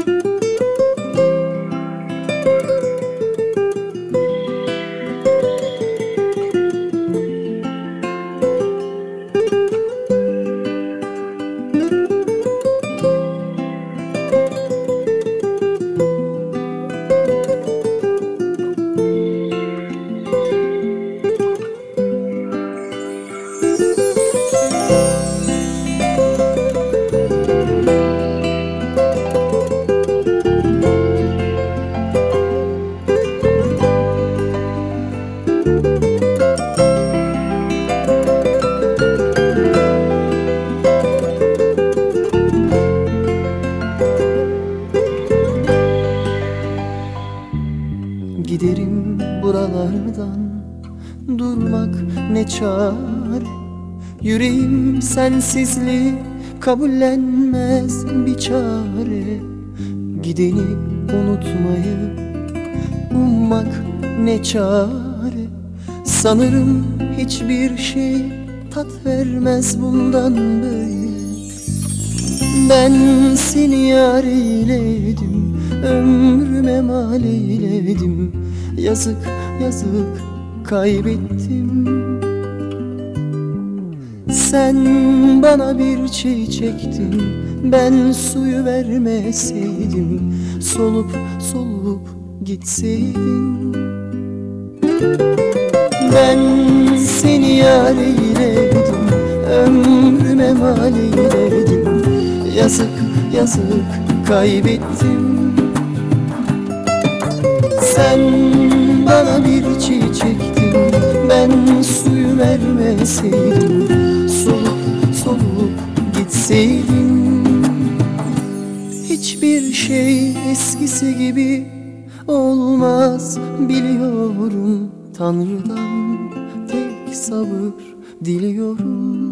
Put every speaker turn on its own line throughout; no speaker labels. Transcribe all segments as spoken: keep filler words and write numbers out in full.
Giderim buralardan, durmak ne çare. Yüreğim sensizliği kabullenmez bir çare. Gideni unutmayı ummak ne çare. Sanırım hiçbir şey tat vermez bundan böyle. Ben seni yar eyledim, ömrüme mal eyledim. Yazık yazık kaybettim. Sen bana bir çiçektin, ben suyu vermeseydim. Solup solup gitseydin. Ben seni yar eyledim, ömrüme mal eyledim. Yazık yazık kaybettim. Sen bana bir çiçektin, ben suyu vermeseydim. Solup solup gitseydin. Hiçbir şey eskisi gibi olmaz biliyorum. Tanrı'dan tek sabır diliyorum.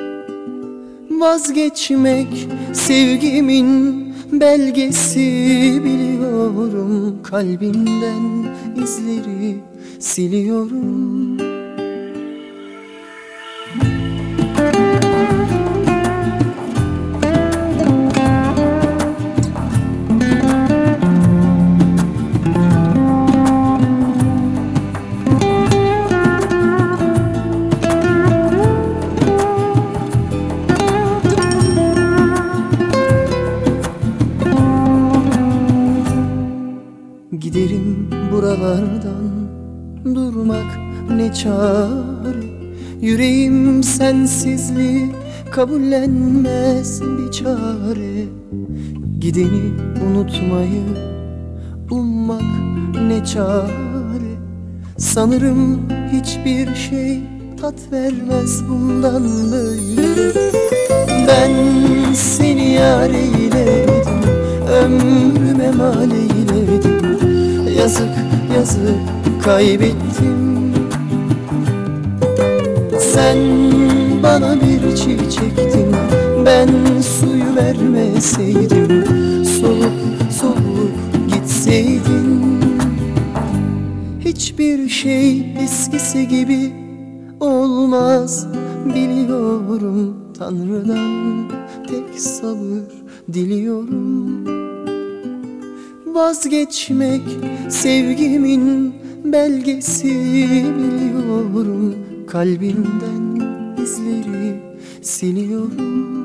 Vazgeçmek sevgimin belgesi biliyorum. Kalbimden izleri siliyorum. Giderim buralardan, durmak ne çare. Yüreğim sensizliği kabullenmez bir çare. Gideni unutmayı ummak ne çare. Sanırım hiçbir şey tat vermez bundan böyle. Ben seni yar eyledim, ömrüme mal eyledim. Yazık yazık kaybettim. Sen bana bir çiçektin, ben suyu vermeseydim. Solup solup gitseydin. Hiçbir şey eskisi gibi olmaz biliyorum. Tanrı'dan tek sabır diliyorum. Vazgeçmek sevgimin belgesi biliyorum. Kalbimden izleri siliyorum.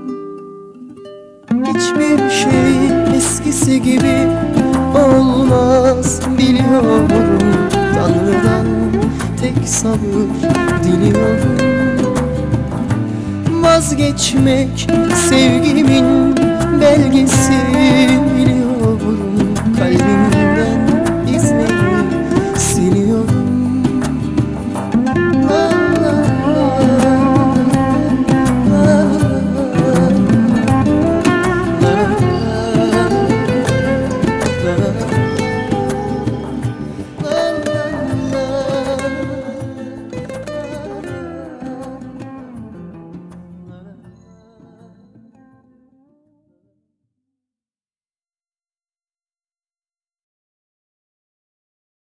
Hiçbir şey eskisi gibi olmaz biliyorum. Tanrı'dan tek sabır diliyorum. Vazgeçmek sevgimin belgesi